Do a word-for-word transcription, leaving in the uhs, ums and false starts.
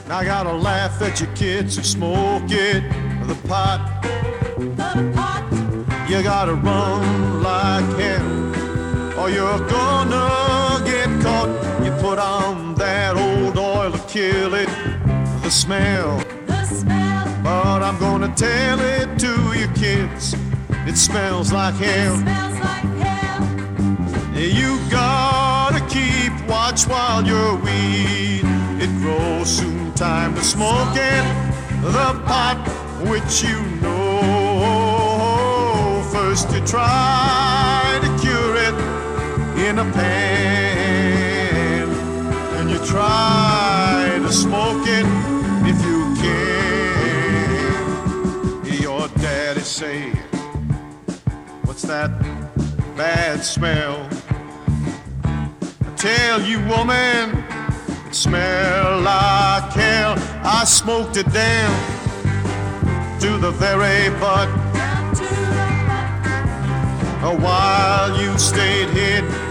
I gotta laugh at your kids who smoke it, the pot. The pot. You gotta run like hell, or you're gonna get caught. You put on that old oil to kill it, the smell. The smell. But I'm gonna tell it to you kids, it smells like hell. It smells like hell. You gotta keep watch while you're weed. It grows soon, time to smoke it, the pot which you know. First you try to cure it in a pan, and you try to smoke it if you can. Your daddy say, what's that bad smell? I tell you, woman, it smell like hell. I smoked it down to the very butt. Down to the butt. While you stayed hid